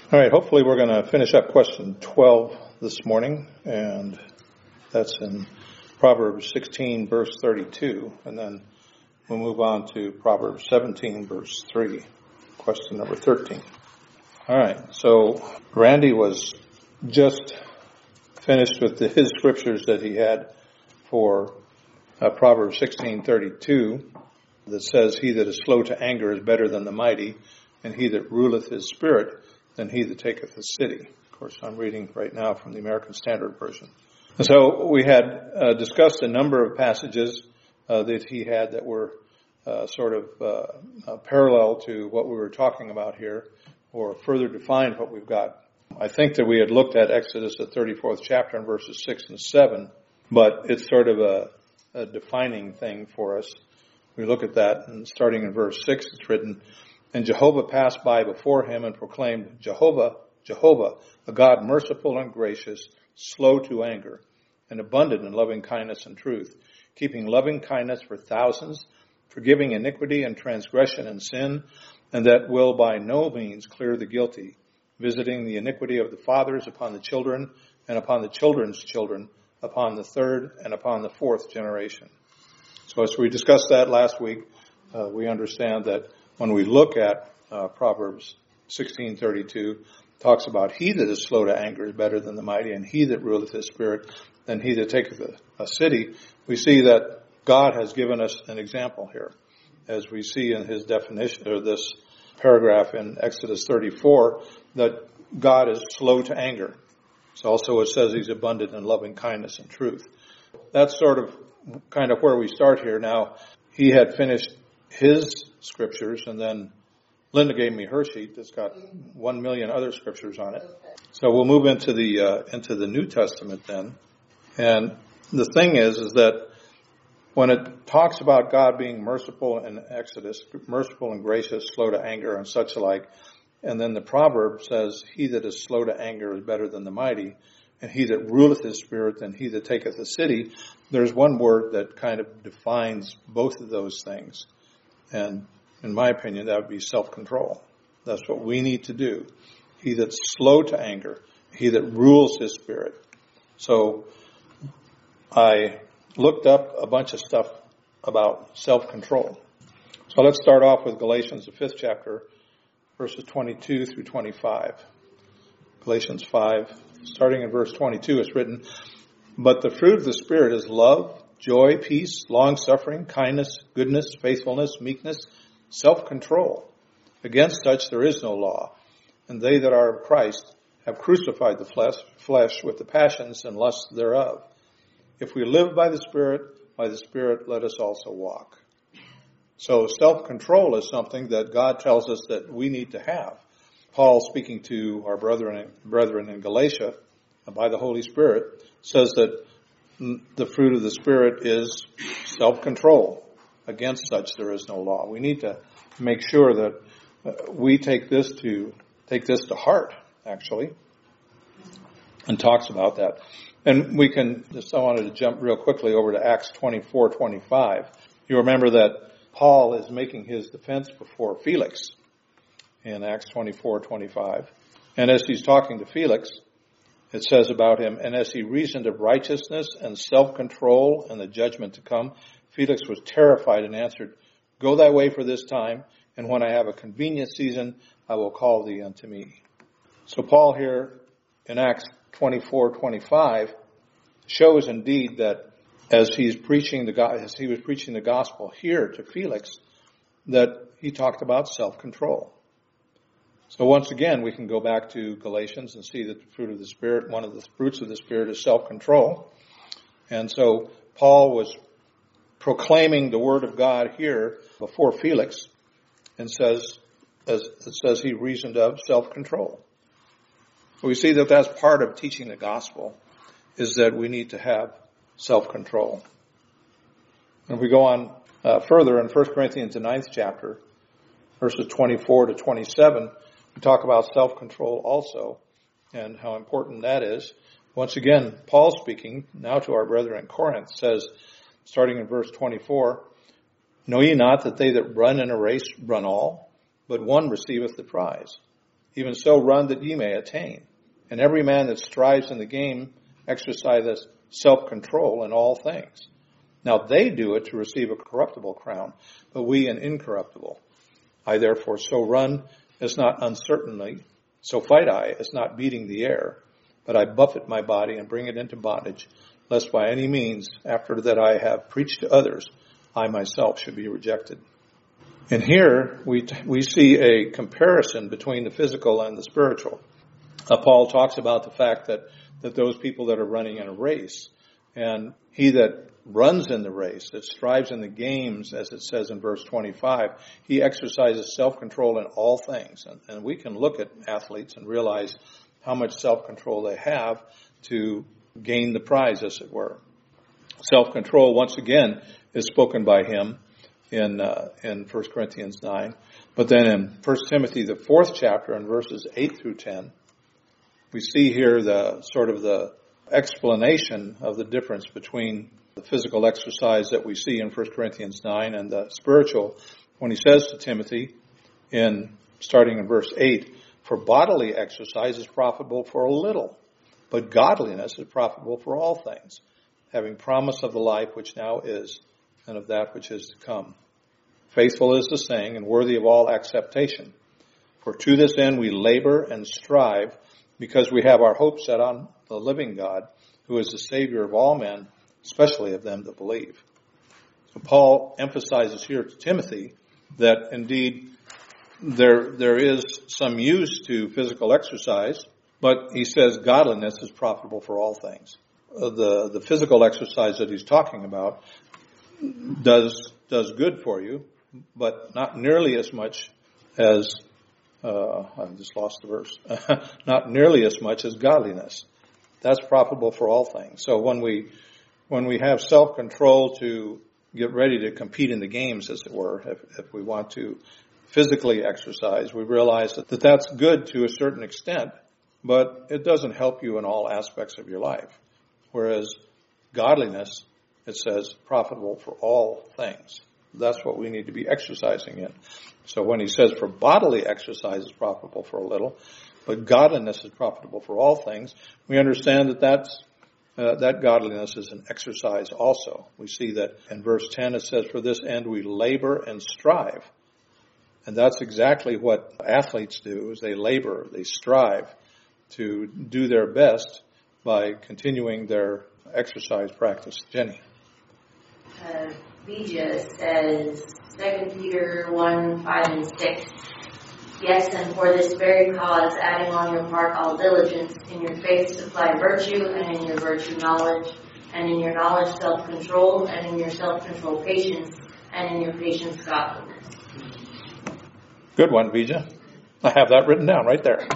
All right, hopefully we're going to finish up question 12 this morning, and that's in Proverbs 16, verse 32, and then we'll move on to Proverbs 17, verse 3, question number 13. All right, so Randy was just finished with his scriptures that he had for Proverbs 16:32 that says, "He that is slow to anger is better than the mighty, and he that ruleth his spirit than he that taketh a city." Of course, I'm reading right now from the American Standard Version. And so we had discussed a number of passages that he had that were sort of parallel to what we were talking about here, or further defined what we've got. I think that we had looked at Exodus, the 34th chapter, and verses 6 and 7, but it's sort of a defining thing for us. We look at that, and starting in verse 6, it's written, "And Jehovah passed by before him and proclaimed, Jehovah, Jehovah, a God merciful and gracious, slow to anger, and abundant in loving kindness and truth, keeping loving kindness for thousands, forgiving iniquity and transgression and sin, and that will by no means clear the guilty, visiting the iniquity of the fathers upon the children, and upon the children's children, upon the third and upon the fourth generation." So as we discussed that last week, we understand that when we look at Proverbs 16:32, talks about he that is slow to anger is better than the mighty, and he that ruleth his spirit than he that taketh a city. We see that God has given us an example here, as we see in his definition, or this paragraph in Exodus 34, that God is slow to anger. So also it says he's abundant in loving kindness and truth. That's sort of kind of where we start here. Now, he had finished his scriptures, and then Linda gave me her sheet that's got 1 million other scriptures on it. So we'll move into the New Testament then. And the thing is that when it talks about God being merciful in Exodus, merciful and gracious, slow to anger and such like, and then the proverb says, "He that is slow to anger is better than the mighty, and he that ruleth his spirit than he that taketh a city," there's one word that kind of defines both of those things. And in my opinion, that would be self-control. That's what we need to do. He that's slow to anger, he that rules his spirit. So I looked up a bunch of stuff about self-control. So let's start off with Galatians, the 5th chapter, verses 22 through 25. Galatians 5, starting in verse 22, it's written, "But the fruit of the Spirit is love, joy, peace, long-suffering, kindness, goodness, faithfulness, meekness, self-control. Against such there is no law. And they that are of Christ have crucified the flesh with the passions and lusts thereof. If we live by the Spirit let us also walk." So self-control is something that God tells us that we need to have. Paul, speaking to our brethren in Galatia by the Holy Spirit, says that the fruit of the Spirit is self-control. Against such there is no law. We need to make sure that we take this to heart, actually, and talks about that. And I wanted to jump real quickly over to Acts 24:25. You remember that Paul is making his defense before Felix in Acts 24:25. And as he's talking to Felix, it says about him, "And as he reasoned of righteousness and self-control and the judgment to come, Felix was terrified and answered, Go thy way for this time, and when I have a convenient season, I will call thee unto me." So Paul here in Acts 24:25 shows indeed that as he was preaching the gospel here to Felix, that he talked about self-control. So once again, we can go back to Galatians and see that the fruit of the Spirit, one of the fruits of the Spirit, is self-control. And so Paul was proclaiming the word of God here before Felix, and says he reasoned of self-control. We see that that's part of teaching the gospel, is that we need to have self-control. And if we go on further in 1 Corinthians, the 9th chapter, verses 24 to 27, we talk about self-control also and how important that is. Once again, Paul speaking now to our brethren in Corinth says, starting in verse 24, "Know ye not that they that run in a race run all, but one receiveth the prize? Even so run that ye may attain. And every man that strives in the game exerciseth self-control in all things. Now they do it to receive a corruptible crown, but we an incorruptible. I therefore so run as not uncertainly, so fight I as not beating the air, but I buffet my body and bring it into bondage, lest by any means, after that I have preached to others, I myself should be rejected. And here we see a comparison between the physical and the spiritual. Paul talks about the fact that those people that are running in a race, and he that runs in the race, that strives in the games, as it says in verse 25, he exercises self-control in all things. And we can look at athletes and realize how much self-control they have to gain the prize, as it were. Self-control, once again, is spoken by him in 1 Corinthians 9. But then in 1 Timothy, the 4th chapter, in verses 8 through 10, we see here the explanation of the difference between the physical exercise that we see in 1 Corinthians 9 and the spiritual, when he says to Timothy, starting in verse 8, for bodily exercise is profitable for a little, but godliness is profitable for all things, having promise of the life which now is, and of that which is to come. Faithful is the saying, and worthy of all acceptation. For to this end we labor and strive, because we have our hope set on the living God, who is the Savior of all men, especially of them that believe. So Paul emphasizes here to Timothy that indeed there is some use to physical exercise, but he says godliness is profitable for all things. The physical exercise that he's talking about does good for you, but not nearly as much as I just lost the verse. Not nearly as much as godliness. That's profitable for all things. So when we have self-control to get ready to compete in the games, as it were, if we want to physically exercise, we realize that that's good to a certain extent, but it doesn't help you in all aspects of your life. Whereas godliness, it says, profitable for all things. That's what we need to be exercising in. So when he says for bodily exercise is profitable for a little, but godliness is profitable for all things, we understand that godliness is an exercise also. We see that in verse 10 it says, for this end we labor and strive. And that's exactly what athletes do, is they labor, they strive to do their best by continuing their exercise practice. Jenny. Bija says, 2 Peter 1, 5 and 6, yes, and for this very cause, adding on your part all diligence, in your faith supply virtue, and in your virtue knowledge, and in your knowledge self-control, and in your self-control patience, and in your patience godliness. Good one, Bija. I have that written down right there.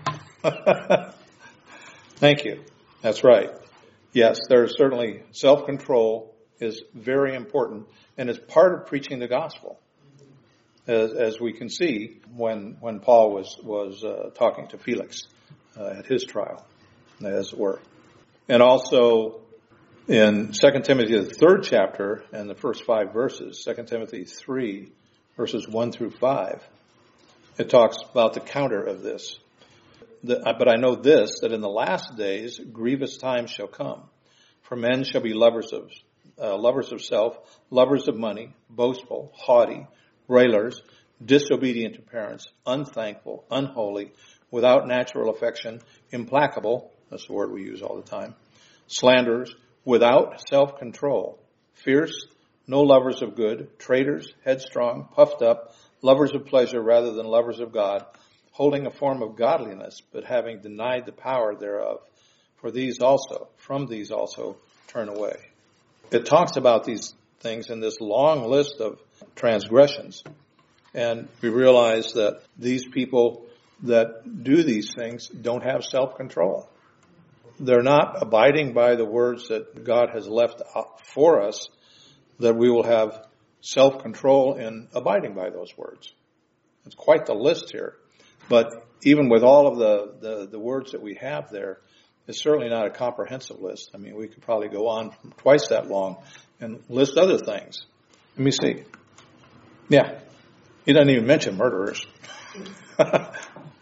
Thank you. That's right. Yes, there's certainly self-control is very important, and is part of preaching the gospel, as we can see when Paul was talking to Felix at his trial, as it were. And also in 2 Timothy, the 3rd chapter, and the first 5 verses, 2 Timothy 3, verses 1 through 5, it talks about the counter of this. But I know this, that in the last days grievous times shall come, for men shall be lovers of self, lovers of money, boastful, haughty, railers, disobedient to parents, unthankful, unholy, without natural affection, implacable, that's the word we use all the time, slanderers, without self-control, fierce, no lovers of good, traitors, headstrong, puffed up, lovers of pleasure rather than lovers of God, holding a form of godliness, but having denied the power thereof. From these also turn away. It talks about these things in this long list of transgressions. And we realize that these people that do these things don't have self-control. They're not abiding by the words that God has left for us, that we will have self-control in abiding by those words. It's quite the list here. But even with all of the words that we have there, it's certainly not a comprehensive list. I mean, we could probably go on twice that long and list other things. Let me see. Yeah. He doesn't even mention murderers.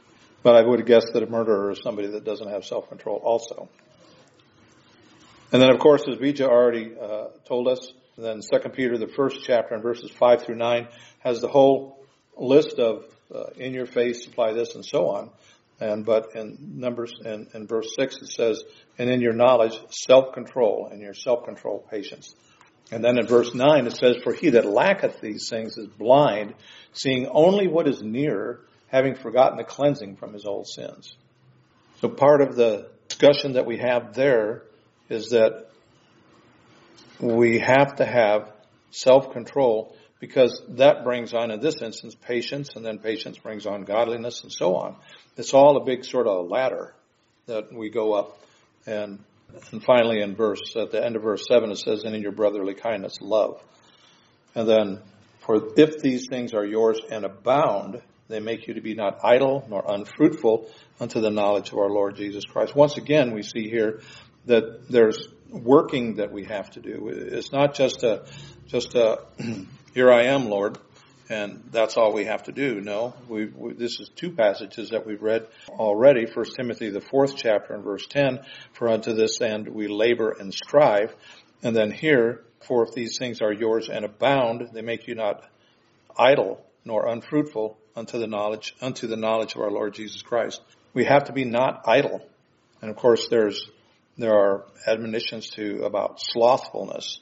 But I would have guessed that a murderer is somebody that doesn't have self-control also. And then, of course, as Vijay already told us, then 2 Peter, the first chapter, and verses 5 through 9, has the whole list of in your faith, supply this, and so on. But in in verse 6, it says, and in your knowledge, self-control, and your self-control, patience. And then in verse 9, it says, for he that lacketh these things is blind, seeing only what is near, having forgotten the cleansing from his old sins. So part of the discussion that we have there is that we have to have self-control, because that brings on, in this instance, patience, and then patience brings on godliness, and so on. It's all a big sort of ladder that we go up. And finally at the end of verse 7, it says, and in your brotherly kindness, love. And then, for if these things are yours and abound, they make you to be not idle nor unfruitful unto the knowledge of our Lord Jesus Christ. Once again, we see here that there's working that we have to do. It's not just a here I am, Lord, and that's all we have to do. No, this is two passages that we've read already. 1 Timothy, the 4th chapter, and verse 10, for unto this end we labor and strive. And then here, for if these things are yours and abound, they make you not idle nor unfruitful unto the knowledge of our Lord Jesus Christ. We have to be not idle. And of course, there are admonitions about slothfulness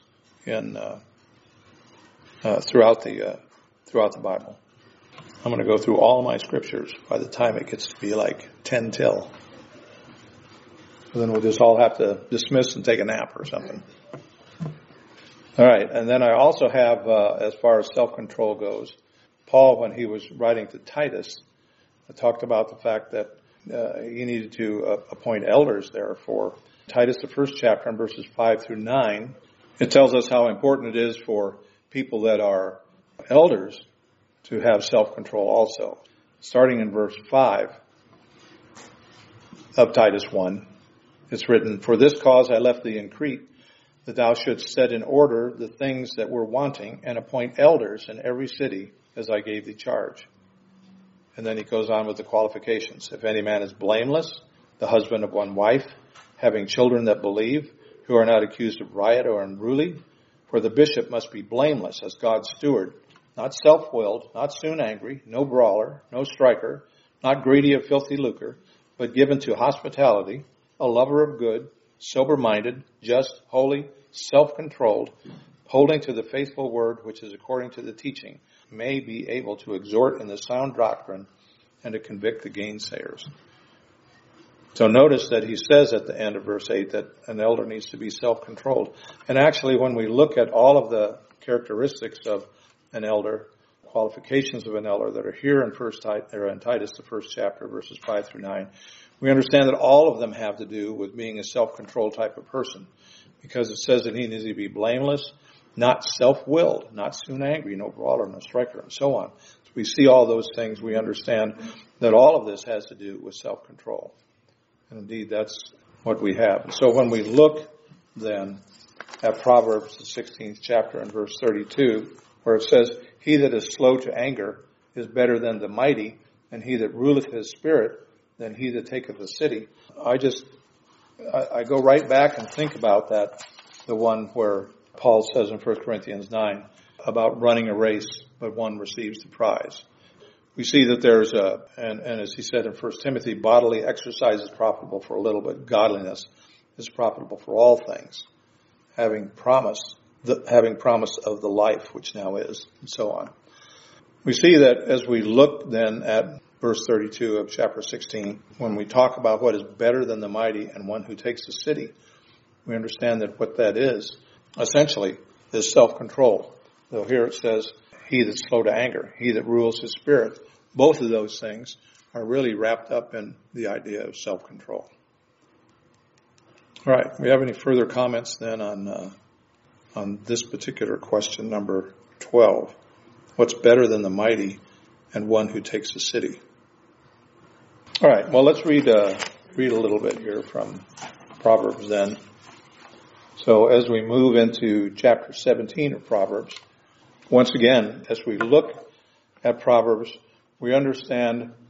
throughout the Bible. I'm going to go through all of my scriptures by the time it gets to be like 10 till. Then we'll just all have to dismiss and take a nap or something. All right, and then I also have, as far as self-control goes, Paul, when he was writing to Titus, talked about the fact that he needed to appoint elders there for Titus, the 1st chapter, and verses 5 through 9. It tells us how important it is for people that are elders to have self-control also. Starting in verse 5 of Titus 1, it's written, for this cause I left thee in Crete, that thou shouldst set in order the things that were wanting, and appoint elders in every city, as I gave thee charge. And then he goes on with the qualifications. If any man is blameless, the husband of one wife, having children that believe, who are not accused of riot or unruly, for the bishop must be blameless as God's steward, not self-willed, not soon angry, no brawler, no striker, not greedy of filthy lucre, but given to hospitality, a lover of good, sober-minded, just, holy, self-controlled, holding to the faithful word which is according to the teaching, may be able to exhort in the sound doctrine and to convict the gainsayers. So notice that he says at the end of verse 8 that an elder needs to be self-controlled. And actually, when we look at all of the characteristics of an elder, qualifications of an elder that are here in Titus, the 1st chapter, verses 5 through 9, we understand that all of them have to do with being a self-controlled type of person. Because it says that he needs to be blameless, not self-willed, not soon angry, no brawler, no striker, and so on. So we see all those things. We understand that all of this has to do with self-control. And indeed, that's what we have. And so when we look then at Proverbs, the 16th chapter and verse 32, where it says, he that is slow to anger is better than the mighty, and he that ruleth his spirit than he that taketh a city. I go right back and think about that, the one where Paul says in 1 Corinthians 9 about running a race, but one receives the prize. We see that there's and as he said in 1 Timothy, bodily exercise is profitable for a little, but godliness is profitable for all things, having promise of the life which now is, and so on. We see that as we look then at verse 32 of chapter 16, when we talk about what is better than the mighty and one who takes a city, we understand that what that is, essentially, is self-control. Though here it says, he that's slow to anger, he that rules his spirit. Both of those things are really wrapped up in the idea of self-control. All right, we have any further comments then on this particular question, number 12? What's better than the mighty and one who takes a city? All right, well, let's read a little bit here from Proverbs then. So as we move into chapter 17 of Proverbs, once again, as we look at Proverbs, we understand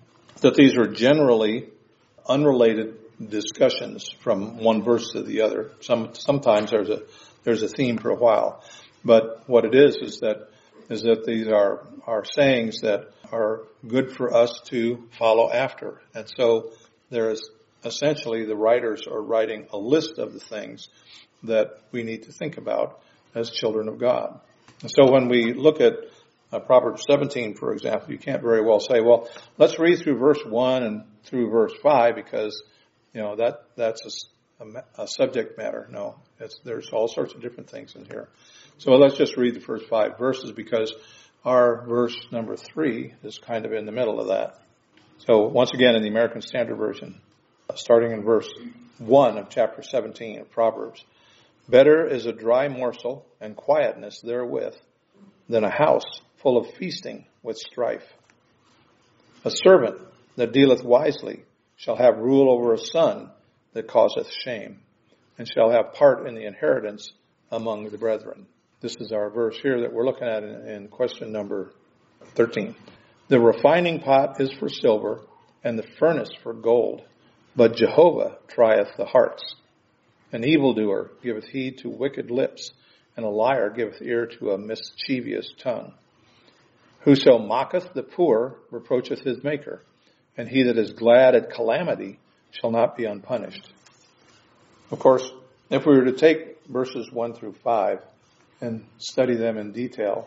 that these are generally unrelated discussions from one verse to the other. Sometimes there's a theme for a while, but what it is that these are sayings that are good for us to follow after. And so there is essentially, the writers are writing a list of the things that we need to think about as children of God. And so when we look at Proverbs 17, for example, you can't very well say, well, let's read through verse 1 and through verse 5 because, that's a subject matter. No, there's all sorts of different things in here. So let's just read the first 5 verses because our verse number 3 is kind of in the middle of that. So once again, in the American Standard Version, starting in verse 1 of chapter 17 of Proverbs, better is a dry morsel and quietness therewith than a house full of feasting with strife. A servant that dealeth wisely shall have rule over a son that causeth shame, and shall have part in the inheritance among the brethren. This is our verse here that we're looking at in question number 13. The refining pot is for silver, and the furnace for gold, but Jehovah trieth the hearts. An evildoer giveth heed to wicked lips, and a liar giveth ear to a mischievous tongue. Whoso mocketh the poor reproacheth his maker, and he that is glad at calamity shall not be unpunished. Of course, if we were to take verses 1 through 5 and study them in detail,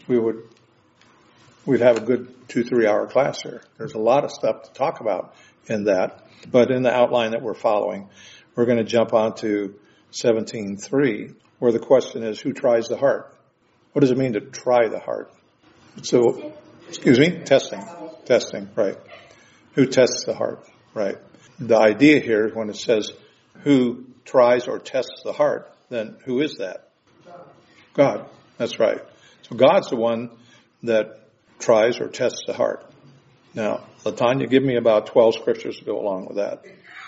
we'd have a good 2-3 hour class here. There's a lot of stuff to talk about in that, but in the outline that we're following, we're going to jump on to 17:3, where the question is, who tries the heart? What does it mean to try the heart? So, testing, right. Who tests the heart, right. The idea here, when it says who tries or tests the heart, then who is that? God. That's right. So God's the one that tries or tests the heart. Now, LaTanya, give me about 12 scriptures to go along with that.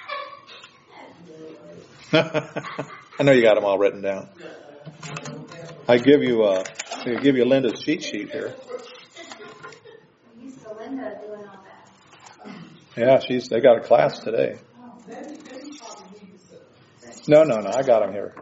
I know you got them all written down. I give you Linda's cheat sheet here. Linda doing all that. Yeah, they got a class today. No, I got them here.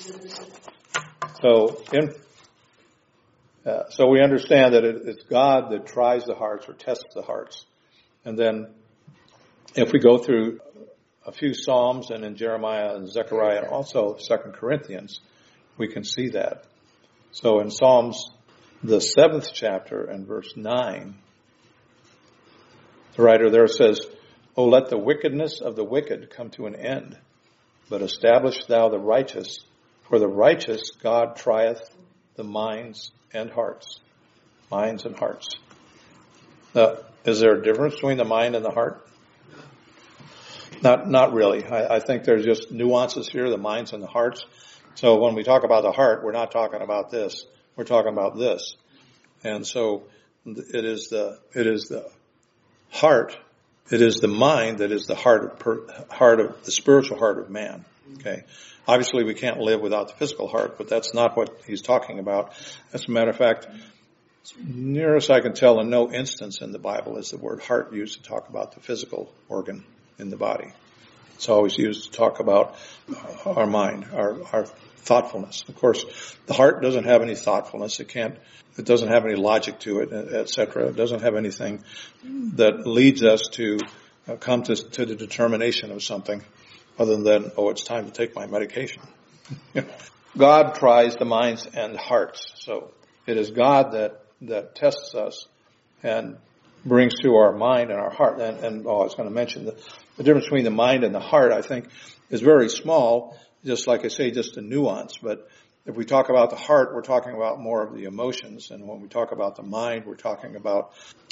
So we understand that it's God that tries the hearts or tests the hearts. And then if we go through a few Psalms and in Jeremiah and Zechariah and also 2 Corinthians, we can see that. So in Psalms, the 7th chapter and verse 9, the writer there says, O let the wickedness of the wicked come to an end, but establish thou the righteous. For the righteous God trieth the minds and hearts. Minds and hearts. Now, is there a difference between the mind and the heart? Not really. I think there's just nuances here, the minds and the hearts. So when we talk about the heart, we're not talking about this. We're talking about this. And so it is the heart. It is the mind that is the heart of the spiritual heart of man. Okay. Obviously, we can't live without the physical heart, but that's not what he's talking about. As a matter of fact, near as I can tell, in no instance in the Bible is the word heart used to talk about the physical organ in the body. It's always used to talk about our mind, our thoughtfulness. Of course, the heart doesn't have any thoughtfulness. It doesn't have any logic to it, etc. It doesn't have anything that leads us to come to the determination of something other than, it's time to take my medication. God tries the minds and hearts. So it is God that tests us and brings to our mind and our heart. And I was going to mention the difference between the mind and the heart, I think, is very small. Just like I say, just a nuance. But if we talk about the heart, we're talking about more of the emotions. And when we talk about the mind, we're talking about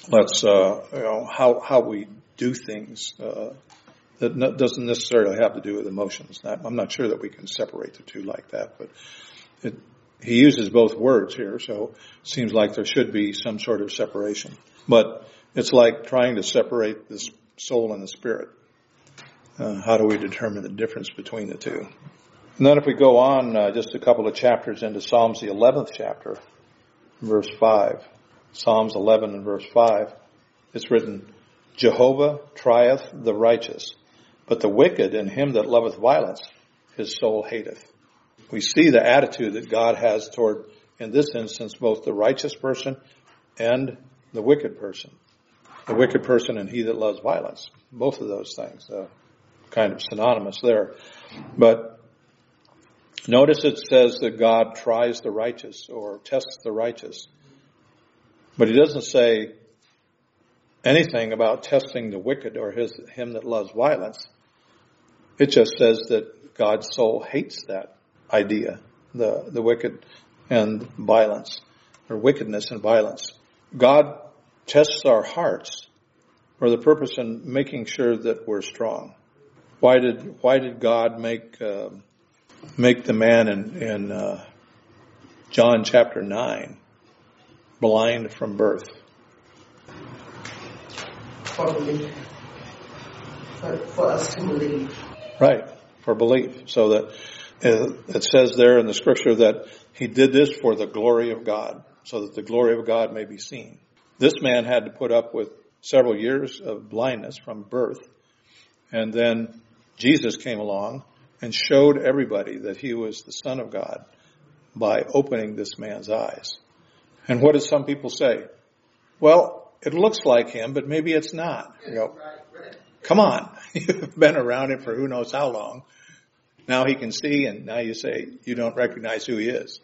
how we do things. That doesn't necessarily have to do with emotions. I'm not sure that we can separate the two like that, but he uses both words here, so it seems like there should be some sort of separation. But it's like trying to separate the soul and the spirit. How do we determine the difference between the two? And then if we go on just a couple of chapters into Psalms, the 11th chapter, verse 5, Psalms 11 and verse 5, it's written, Jehovah trieth the righteous, but the wicked and him that loveth violence, his soul hateth. We see the attitude that God has toward, in this instance, both the righteous person and the wicked person. The wicked person and he that loves violence. Both of those things, kind of synonymous there. But notice it says that God tries the righteous or tests the righteous. But he doesn't say anything about testing the wicked or him that loves violence. It just says that God's soul hates that idea, the wicked and violence, or wickedness and violence. God tests our hearts for the purpose of making sure that we're strong. Why did God make the man in John chapter 9 blind from birth? For belief. For us to believe. Right, for belief. So that it says there in the scripture that he did this for the glory of God, so that the glory of God may be seen. This man had to put up with several years of blindness from birth. And then Jesus came along and showed everybody that he was the Son of God by opening this man's eyes. And what do some people say? Well, it looks like him, but maybe it's not. You go, come on. You've been around him for who knows how long. Now he can see, and now you say you don't recognize who he is.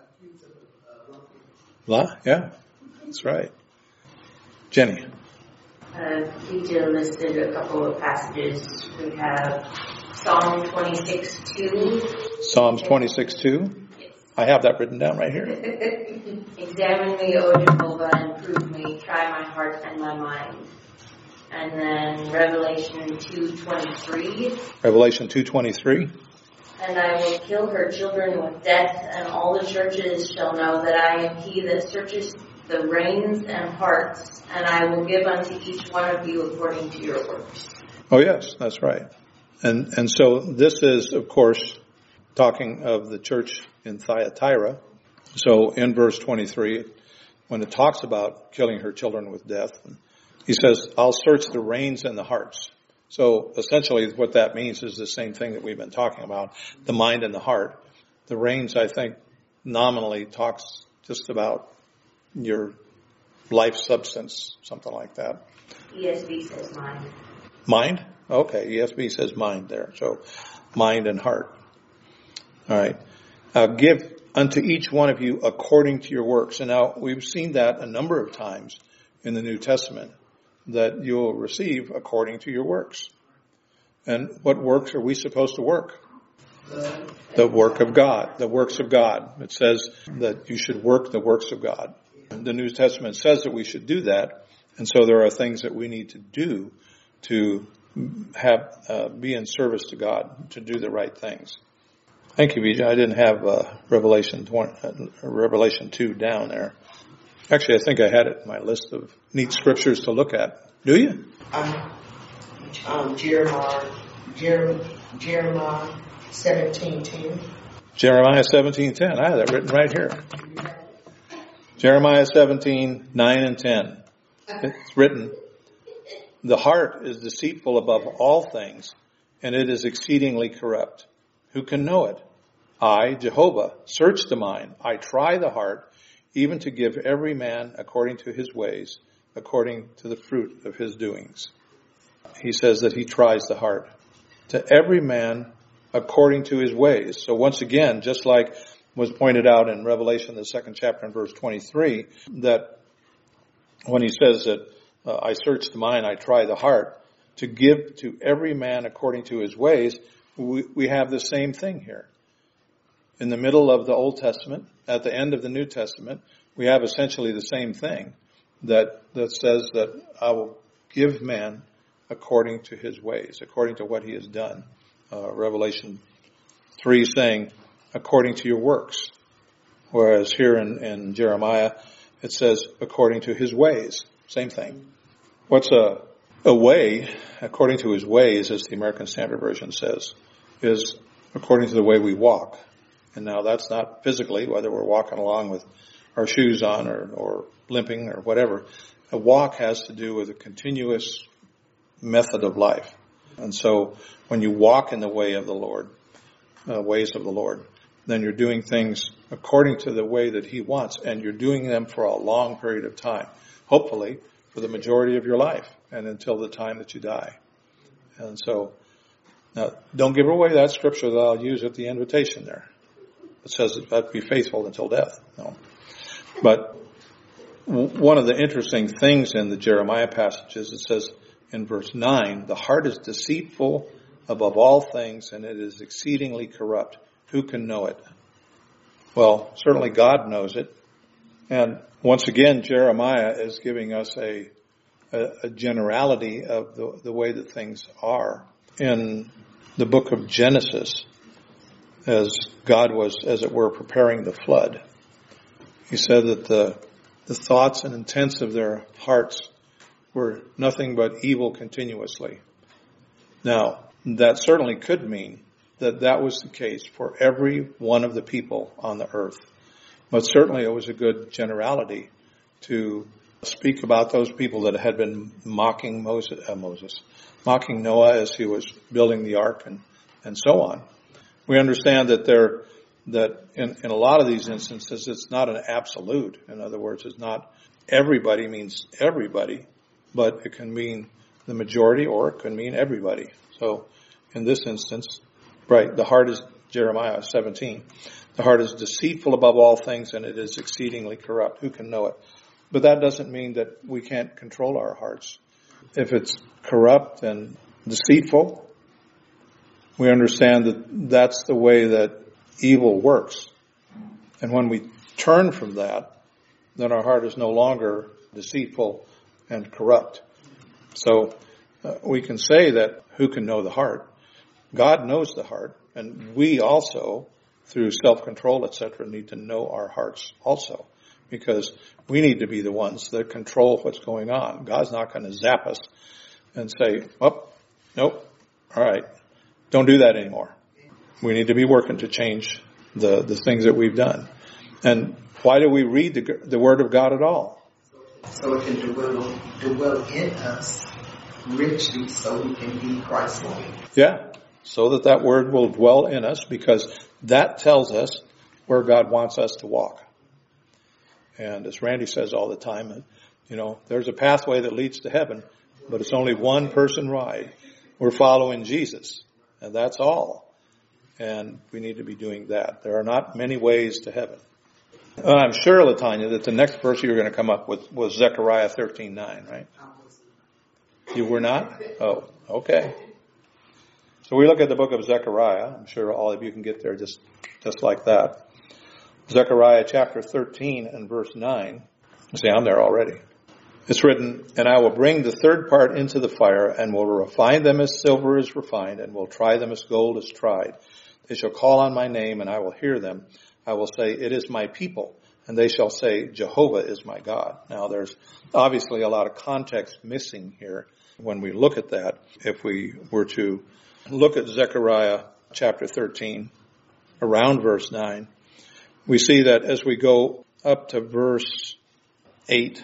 Yeah, that's right. Jenny. Detail listed a couple of passages. We have Psalm 26:2. Psalms 26:2. I have that written down right here. Examine me, O Jehovah, and prove me. Try my heart and my mind. And then Revelation 2:23. Revelation 2:23. And I will kill her children with death, and all the churches shall know that I am he that searches the reins and hearts, and I will give unto each one of you according to your works. Oh yes, that's right. And so this is, of course, talking of the church in Thyatira. So in verse 23, when it talks about killing her children with death, he says, I'll search the reins and the hearts. So essentially what that means is the same thing that we've been talking about, the mind and the heart. The reins, I think, nominally talks just about your life substance, something like that. ESV says mind. Mind? Okay, ESV says mind there. So mind and heart. All right. Give unto each one of you according to your works. And now we've seen that a number of times in the New Testament, that you'll receive according to your works. And what works are we supposed to work? The work of God, the works of God. It says that you should work the works of God. The New Testament says that we should do that. And so there are things that we need to do to have be in service to God, to do the right things. Thank you, Vijay. I didn't have Revelation 2 down there. Actually, I think I had it in my list of neat scriptures to look at. Do you? Jeremiah 17:10. Jeremiah 17:10. I have that written right here. Jeremiah 17:9 and 10. It's written, the heart is deceitful above all things, and it is exceedingly corrupt. Who can know it? I, Jehovah, search the mind. I try the heart, even to give every man according to his ways, according to the fruit of his doings. He says that he tries the heart. To every man according to his ways. So once again, just like was pointed out in Revelation, the 2nd chapter and verse 23, that when he says that I search the mind, I try the heart, to give to every man according to his ways, we have the same thing here. In the middle of the Old Testament, at the end of the New Testament, we have essentially the same thing that says that I will give man according to his ways, according to what he has done. Revelation 3 saying, according to your works. Whereas here in Jeremiah, it says, according to his ways. Same thing. What's a way, according to his ways, as the American Standard Version says, is according to the way we walk. And now that's not physically, whether we're walking along with our shoes on or limping or whatever. A walk has to do with a continuous method of life. And so when you walk in the way of the Lord, ways of the Lord, then you're doing things according to the way that he wants, and you're doing them for a long period of time, hopefully for the majority of your life and until the time that you die. And so, now, don't give away that scripture that I'll use at the invitation there. It says that be faithful until death. No. But one of the interesting things in the Jeremiah passages, it says in verse 9, the heart is deceitful above all things, and it is exceedingly corrupt. Who can know it? Well, certainly God knows it. And once again, Jeremiah is giving us a generality of the way that things are. In the book of Genesis, as God was, as it were, preparing the flood, he said that the thoughts and intents of their hearts were nothing but evil continuously. Now, that certainly could mean that was the case for every one of the people on the earth. But certainly it was a good generality to speak about those people that had been mocking mocking Noah as he was building the ark and so on. We understand that in a lot of these instances, it's not an absolute. In other words, it's not everybody means everybody, but it can mean the majority or it can mean everybody. So in this instance, right, the heart is, Jeremiah 17, the heart is deceitful above all things and it is exceedingly corrupt. Who can know it? But that doesn't mean that we can't control our hearts. If it's corrupt and deceitful, we understand that that's the way that evil works. And when we turn from that, then our heart is no longer deceitful and corrupt. So we can say that who can know the heart? God knows the heart, and we also, through self-control, etc., need to know our hearts also, because we need to be the ones that control what's going on. God's not going to zap us and say, oh, nope, all right, don't do that anymore. We need to be working to change the things that we've done. And why do we read the Word of God at all? So it can dwell in us richly so we can be Christ-like. Yeah, so that Word will dwell in us, because that tells us where God wants us to walk. And as Randy says all the time, there's a pathway that leads to heaven, but it's only one person ride. We're following Jesus, and that's all. And we need to be doing that. There are not many ways to heaven. I'm sure, Latanya, that the next verse you were going to come up with was Zechariah 13:9, right? You were not? Oh, okay. So we look at the book of Zechariah. I'm sure all of you can get there just like that. Zechariah chapter 13 and verse 9. See, I'm there already. It's written, and I will bring the third part into the fire, and will refine them as silver is refined, and will try them as gold is tried. They shall call on my name, and I will hear them. I will say, it is my people. And they shall say, Jehovah is my God. Now, there's obviously a lot of context missing here when we look at that. If we were to look at Zechariah chapter 13, around verse 9, we see that as we go up to verse 8,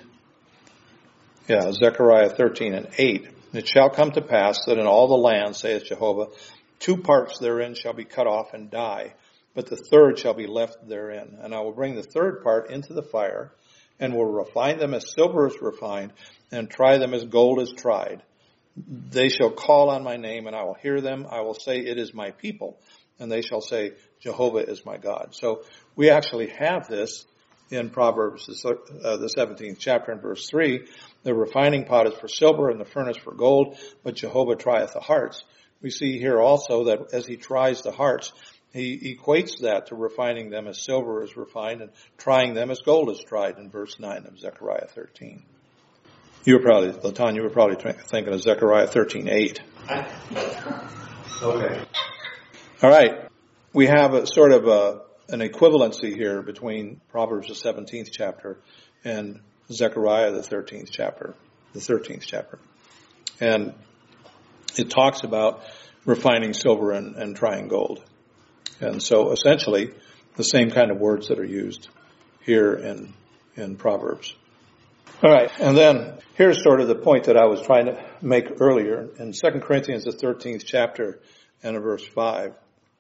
Zechariah 13 and 8, it shall come to pass that in all the land, saith Jehovah, 2 parts therein shall be cut off and die, but the third shall be left therein. And I will bring the third part into the fire, and will refine them as silver is refined, and try them as gold is tried. They shall call on my name, and I will hear them. I will say, it is my people. And they shall say, Jehovah is my God. So we actually have this in Proverbs, the 17th chapter and verse 3. The refining pot is for silver and the furnace for gold, but Jehovah trieth the hearts. We see here also that as he tries the hearts, he equates that to refining them as silver is refined and trying them as gold is tried in verse 9 of Zechariah 13. Latan, you were probably thinking of Zechariah 13:8. Okay. All right. We have a sort of an equivalency here between Proverbs the 17th chapter and Zechariah the 13th chapter. And it talks about refining silver and trying gold. And so essentially the same kind of words that are used here in Proverbs. All right. And then here's sort of the point that I was trying to make earlier in 2 Corinthians, the 13th chapter and verse 5.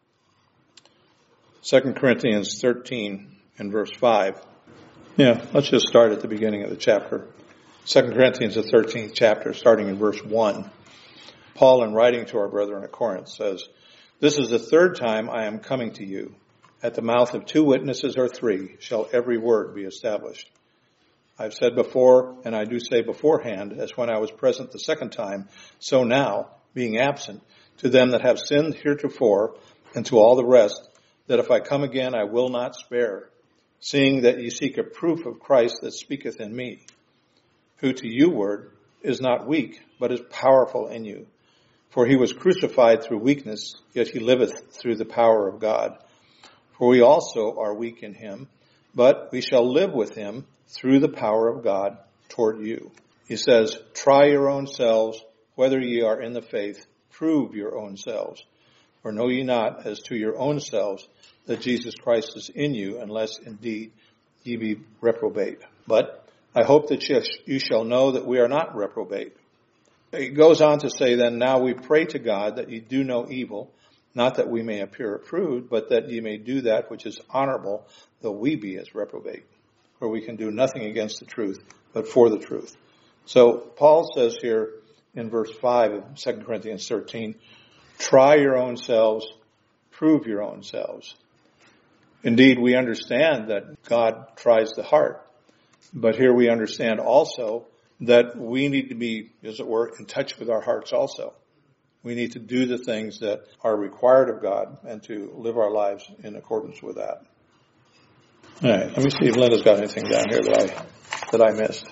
2 Corinthians 13 and verse 5. Yeah, let's just start at the beginning of the chapter. 2 Corinthians, the 13th chapter, starting in verse 1. Paul, in writing to our brethren at Corinth, says, "This is the third time I am coming to you. At the mouth of 2 witnesses or 3 shall every word be established. I've said before, and I do say beforehand, as when I was present the second time, so now, being absent, to them that have sinned heretofore, and to all the rest, that if I come again I will not spare, seeing that ye seek a proof of Christ that speaketh in me, who to you word is not weak, but is powerful in you. For he was crucified through weakness, yet he liveth through the power of God. For we also are weak in him, but we shall live with him through the power of God toward you." He says, "Try your own selves, whether ye are in the faith, prove your own selves. Or know ye not, as to your own selves, that Jesus Christ is in you, unless indeed ye be reprobate. But I hope that you shall know that we are not reprobate." It goes on to say, "Then now we pray to God that ye do no evil, not that we may appear approved, but that ye may do that which is honorable, though we be as reprobate. For we can do nothing against the truth, but for the truth." So Paul says here in verse 5 of 2 Corinthians 13, try your own selves, prove your own selves. Indeed, we understand that God tries the heart. But here we understand also that we need to be, as it were, in touch with our hearts also. We need to do the things that are required of God and to live our lives in accordance with that. All right, let me see if Linda's got anything down here that I missed.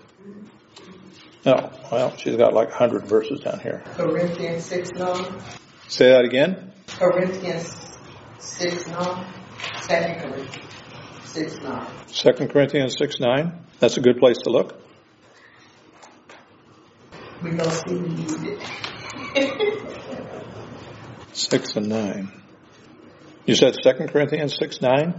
No, well, she's got like 100 verses down here. Corinthians 6:9. Say that again. Corinthians 6:9. 2 Corinthians 6:9. 2 Corinthians 6:9. That's a good place to look. We don't see we need it. 6 and 9. You said 2 Corinthians 6:9?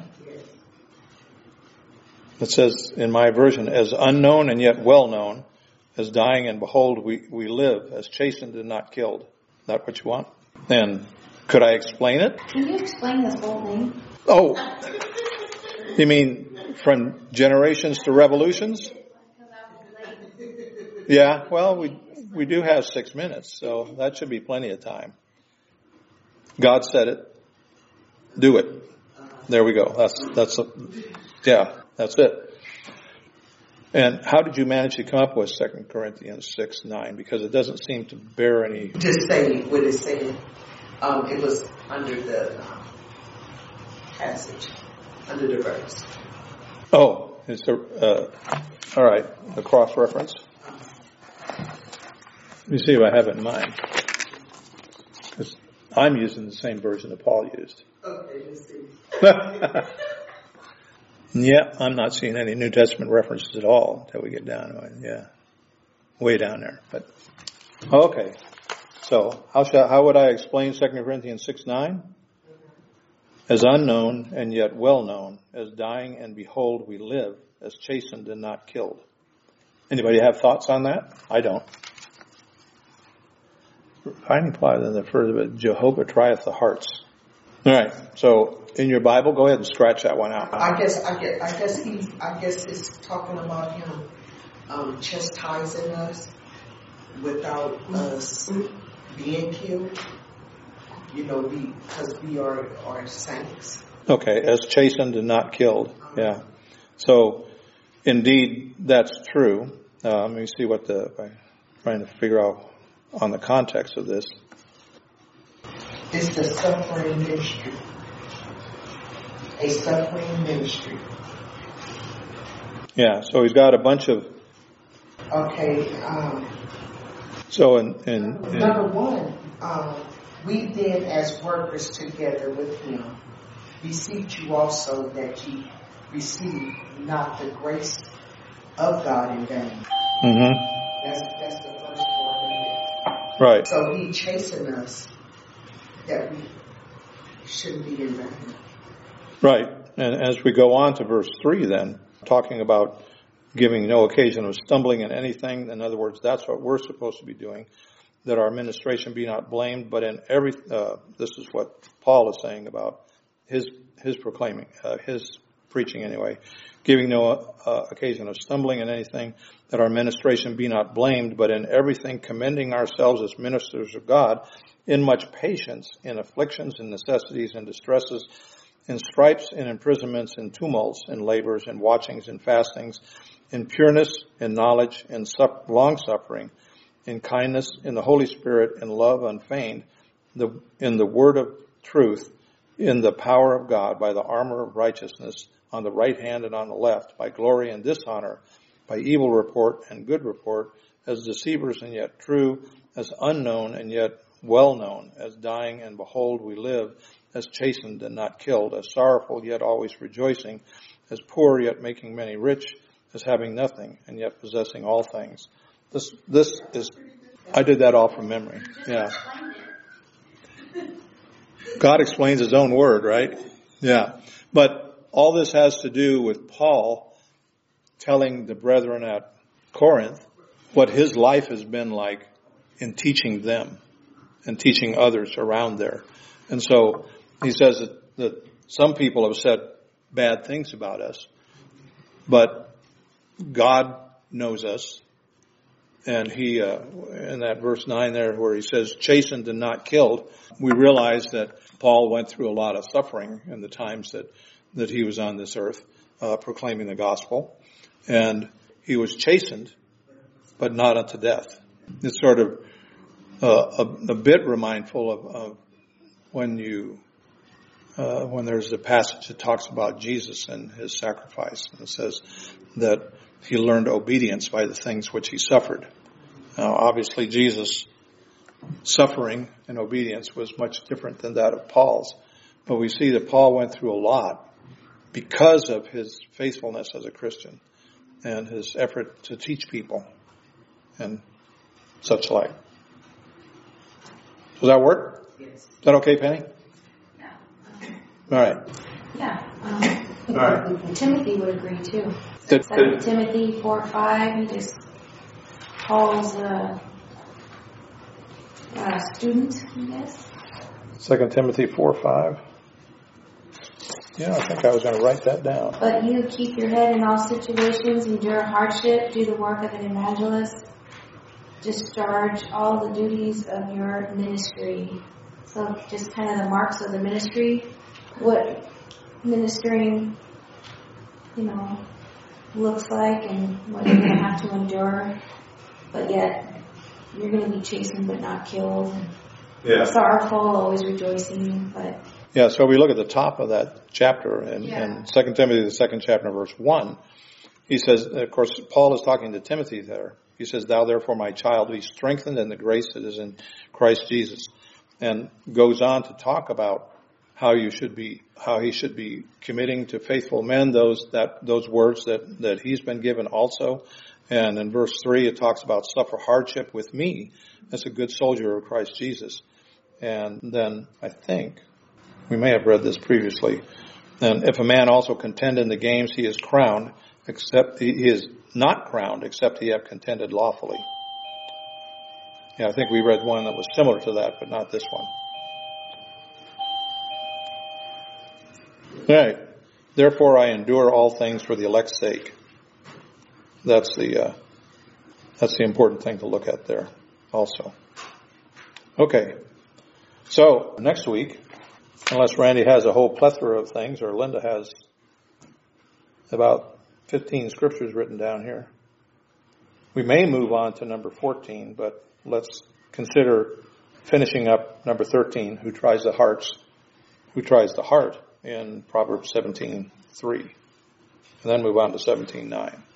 It says in my version, "As unknown and yet well known, as dying and behold we live, as chastened and not killed." Is that what you want? And could I explain it? Can you explain this whole thing? Oh, you mean from generations to revolutions? Yeah, well, we do have 6 minutes, so that should be plenty of time. God said it. Do it. There we go. That's it. And how did you manage to come up with 2 Corinthians 6:9? Because it doesn't seem to bear any... Just say what it said. It was under the passage, under the verse. Oh, it's all right, the cross-reference. Let me see if I have it in mind. Because I'm using the same version that Paul used. Okay, let's see. Yeah, I'm not seeing any New Testament references at all until we get down to it. Yeah, way down there. But okay, so how would I explain 2 Corinthians 6:9? As unknown and yet well known, as dying and behold we live, as chastened and not killed. Anybody have thoughts on that? I don't. Finding plot in the first bit, Jehovah trieth the hearts. All right, so in your Bible, go ahead and scratch that one out. I guess it's talking about him chastising us without us being killed. You know, because we are saints. Okay, as chastened and not killed. Yeah. So, indeed, that's true. Let me see I'm trying to figure out on the context of this. It's the suffering ministry. A suffering ministry. Yeah, so he's got a bunch of... Okay. So in number one, we then as workers together with him beseech you also that ye receive not the grace of God in vain. Mm-hmm. That's the first part of it. Right. So he chasing us that we shouldn't be in vain. Right. And as we go on to verse 3 then, talking about giving no occasion of stumbling in anything, in other words, that's what we're supposed to be doing. that our ministration be not blamed, but in every, this is what Paul is saying about his proclaiming, his preaching anyway, giving no occasion of stumbling in anything, that our ministration be not blamed, but in everything commending ourselves as ministers of God, in much patience, in afflictions, in necessities, in distresses, in stripes, in imprisonments, in tumults, in labors, in watchings, in fastings, in pureness, in knowledge, in long-suffering, in kindness, in the Holy Spirit, in love unfeigned, in the word of truth, in the power of God, by the armor of righteousness, on the right hand and on the left, by glory and dishonor, by evil report and good report, as deceivers and yet true, as unknown and yet well known, as dying and behold we live, as chastened and not killed, as sorrowful yet always rejoicing, as poor yet making many rich, as having nothing and yet possessing all things. This is, I did that all from memory. Yeah. God explains his own word, right? Yeah. But all this has to do with Paul telling the brethren at Corinth what his life has been like in teaching them and teaching others around there. And so he says that some people have said bad things about us, but God knows us. And he, in that verse 9 there where he says chastened and not killed, we realize that Paul went through a lot of suffering in the times that he was on this earth, proclaiming the gospel. And he was chastened, but not unto death. It's sort of a bit remindful of when there's a passage that talks about Jesus and his sacrifice. And it says that he learned obedience by the things which he suffered. Now, obviously, Jesus' suffering and obedience was much different than that of Paul's. But we see that Paul went through a lot because of his faithfulness as a Christian and his effort to teach people and such like. Does that work? Yes. Is that okay, Penny? Yeah. All right. Yeah. All right. Timothy would agree too. Did- 2 Timothy 4:5. He just calls a student, I guess. 2 Timothy 4:5. Yeah, I think I was going to write that down. But you keep your head in all situations, endure hardship, do the work of an evangelist, discharge all the duties of your ministry. So just kind of the marks of the ministry, what ministering, looks like and what you're going to have to endure. But yet, you're going to be chastened but not killed. Yeah. Sorrowful, always rejoicing, but... Yeah, so we look at the top of that chapter in 2 Timothy, the 2nd chapter, verse 1. He says, of course, Paul is talking to Timothy there. He says, thou therefore, my child, be strengthened in the grace that is in Christ Jesus. And goes on to talk about how he should be committing to faithful men those words that he's been given also. And in verse 3, it talks about suffer hardship with me as a good soldier of Christ Jesus. And then I think we may have read this previously. And if a man also contend in the games, he is crowned, except he is not crowned, except he have contended lawfully. Yeah, I think we read one that was similar to that, but not this one. All right. Therefore, I endure all things for the elect's sake. That's the important thing to look at there also. Okay. So next week, unless Randy has a whole plethora of things, or Linda has about 15 scriptures written down here, we may move on to number 14, but let's consider finishing up number 13, who tries the heart in Proverbs 17:3, and then move on to 17:9.